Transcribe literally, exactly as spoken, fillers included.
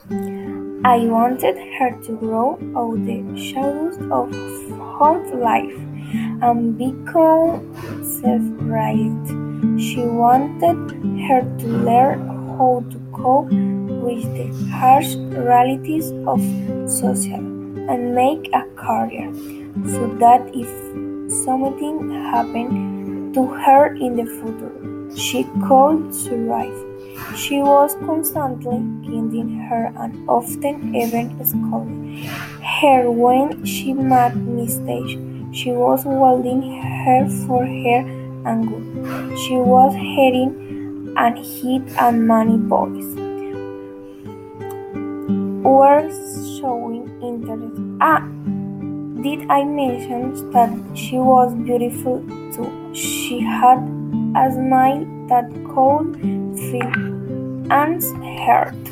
I wanted her to grow out the shadows of home life and become self-reliant. She wanted her to learn how to cope with the harsh realities of social and make a career, so that if something happened to her in the future, she could survive. She was constantly guiding her and often even scolding her when she made mistakes. She was holding her for her and good. She was hearing and hit and many boys were showing interest. Ah, did I mention that she was beautiful too? She had a smile that could fill Anne's heart.